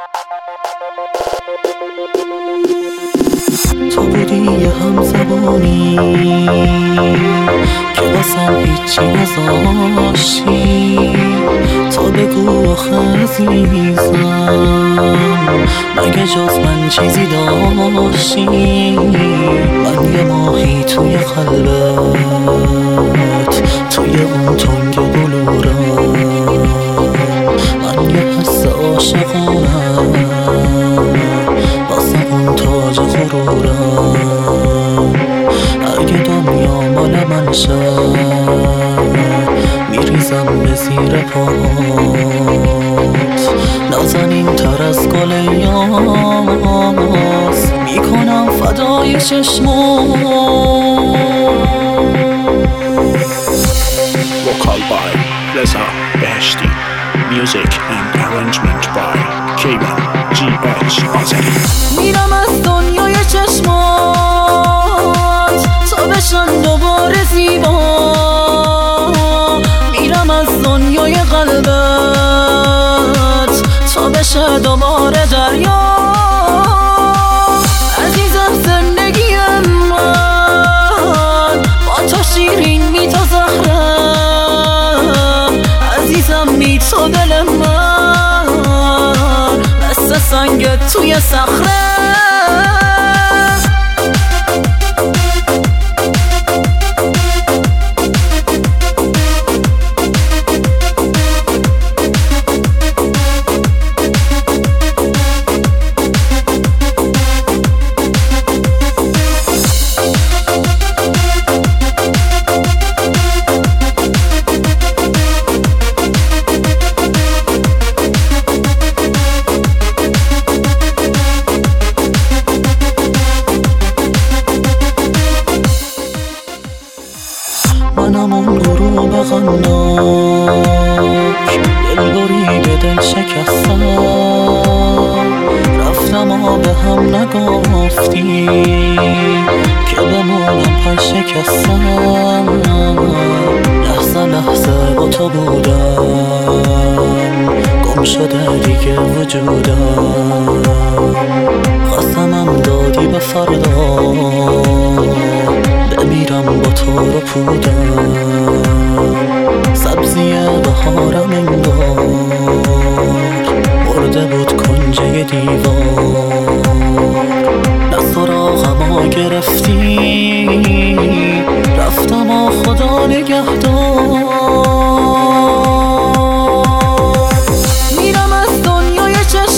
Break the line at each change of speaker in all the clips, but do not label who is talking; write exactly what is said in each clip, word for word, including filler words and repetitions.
تو بودی یه همزبانی که واسم هیچی نذاشتی. تو بگو آخه عزیزم مگه جز من چیزی داشتی؟ من یه ماهی توی قلبت، توی اون تنگ بلورم، من یه حس عاشقانم واسه اون تاج غرورم. اگه دنیا مال من شه میریزم به زیر پات، نازنین تر از گل یاس میکنم فدای چشمات.
Vocal by Reza Beheshti. Music and arrangement by Keyman جی اچ آذری.
میرم از دنیای چشمات تا بشن دوباره زیبا، میرم از دنیای قلبت تا بشه دوباره دریا. عزیزم زندگی من با تو شیرین می تا زهرم، عزیزم می تو دل من مثل سنگت توی صخره. منم اون غروب غمناک، دلبری به دل شکستم، رفتم و به هم نگفتی که بمونم پر شکستم. لحظه لحظه با تو بودم، گم شده دیگه وجودم، قسمم دادی به فردا بمیرم با تو رو پودم. سبزی بهارم انگار مرده بود کنجه دیوار، نه سراغمو گرفتی رفتم و خدا نگهدار. میرم از دنیای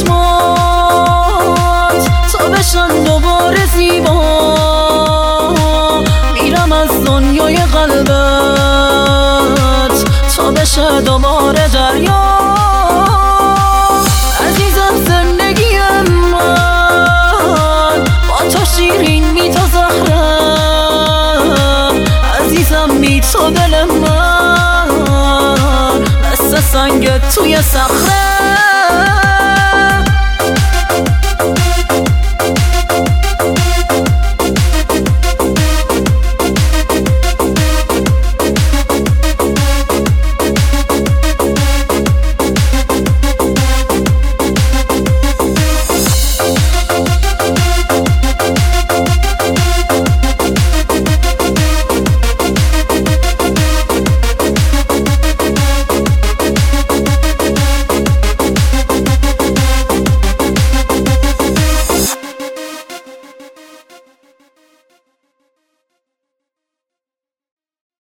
چشمات تا بشن دوباره زیبا، میرم از دنیای قلبت تا بشه دوباره دریا. عزیزم زندگی من با تو شیرین می تا زهرم، عزیزم می تو دل من مثل سنگت توی صخره.